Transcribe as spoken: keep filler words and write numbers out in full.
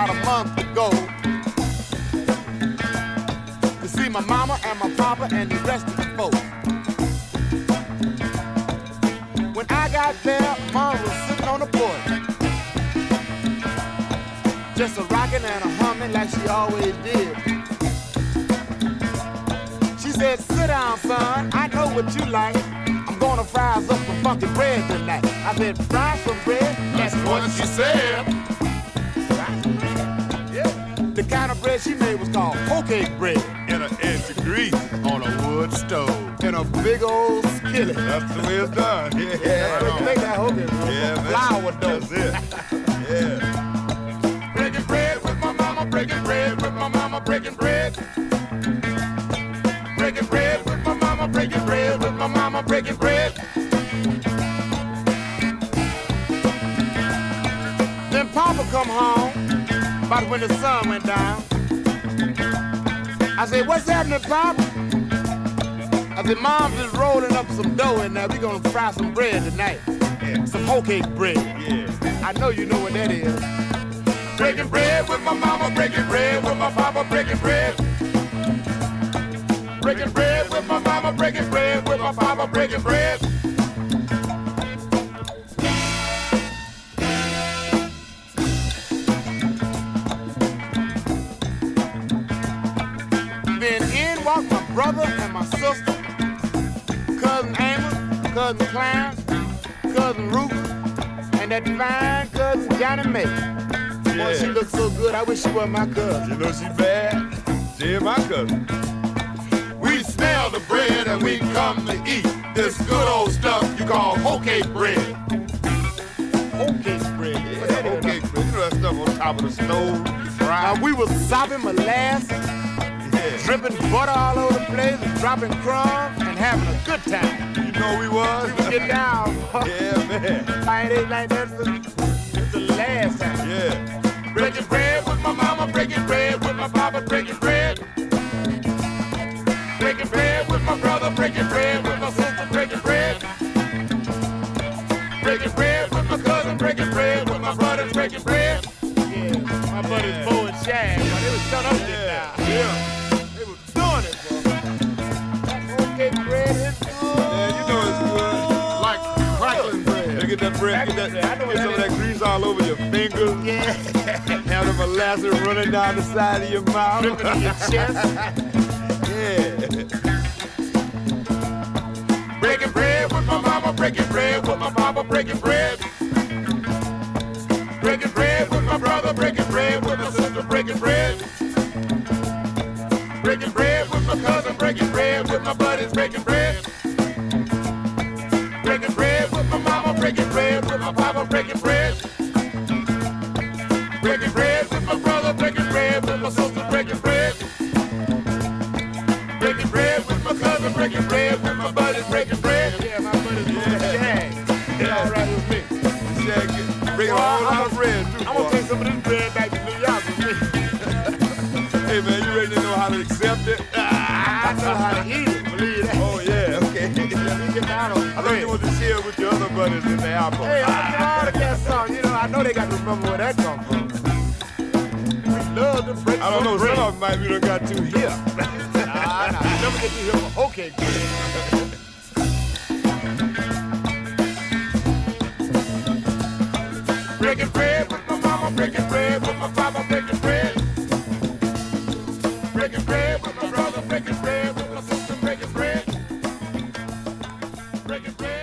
about a month ago to see my mama and my papa and the rest of the folks. When I got there, Mom was sitting on the porch, just a rocking and a humming like she always did. She said, sit down, son, I know what you like. I'm gonna fry us up some funky bread tonight. I said, fry some bread? That's what she said. Yeah. The kind of bread she made was called hoe cake bread. In an inch of grease on a wood stove. In a big old skillet. That's the way it's done. Yeah, yeah. They make that hoe cake bread. Yeah, man. Flour dough. That's it. Yeah. Breaking bread with my mama, breaking bread with my mama, breaking bread. Breaking bread with my mama, breaking bread with my mama, breaking bread. Then Papa come home about when the sun went down. I said, what's happening, Papa? I said, Mom's just rolling up some dough in there. We gonna fry some bread tonight. Yeah. Some hoe cake bread. Yeah. I know you know what that is. Breaking bread with my mama, breaking bread with my papa, breaking bread. Breaking bread with my mama, breaking bread with my papa, breaking bread. Then in walked my brother and my sister, cousin Amos, cousin Clarence, cousin Ruth, and that fine cousin Johnny May. Yeah. Boy, she looks so good, I wish she was my cousin. You know she bad? She ain't my cousin. We smell the bread and we come to eat this good old stuff you call hoe cake bread. Hoe cake bread, yeah. Yeah, hoe cake bread. You know that stuff on top of the stove, you fry. Now we was sopping molasses, Yeah. dripping butter all over the place, and dropping crumbs, and having a good time. You know we was? We was getting down. Yeah, man. I ain't like that since the last time. Yeah. Breaking bread with my mama, breaking bread with my papa, breaking bread. Breaking bread with my brother, breaking bread with my sister, breaking bread. Breaking bread with my cousin, breaking bread with my brothers, breaking bread. Yeah, my buddies Bo and Shag, but they was shut up there now. Yeah. They was doing it, boy. That hoe cake bread is good. Yeah, you know it's good. Like crackling bread. You get that bread, get, that, I know what get some that of that grease all over your fingers. Yeah. Have the molasses running down the side of your mouth. Dripping in your chest. Yeah. Breaking bread with my mama, breaking bread with my papa, breaking bread. Breaking bread with my brother, breaking bread with my sister, breaking bread. Breaking bread with my cousin, breaking bread with my buddies, breaking bread. Breaking bread with my mama, breaking bread with my papa, breaking bread. Breaking bread with my brother, breaking bread with my sister, breaking bread. Breaking bread with my cousin, breaking bread with my buddies, breaking bread. Yeah, my buddies Bo and Shag. They all right with me. Shag, bring a whole lot of bread too. I'm gonna take some of this bread back to New York with me. Hey man, you ready to know how to accept it? I know how to eat it, believe that. Oh yeah, okay. Let me get down on I thought you want to share with your other buddies in the apple. Hey, I get all the cat song. You know, I know they got to remember where that come from. We love to break I don't know, bread. some of them might be done got too hip. Nah, nah, you never get to hear from hoe cake bread. Breaking bread with my mama, breaking bread with my papa, breaking bread. Breaking bread with my brother, breaking bread with my sister, breaking bread. Breaking bread.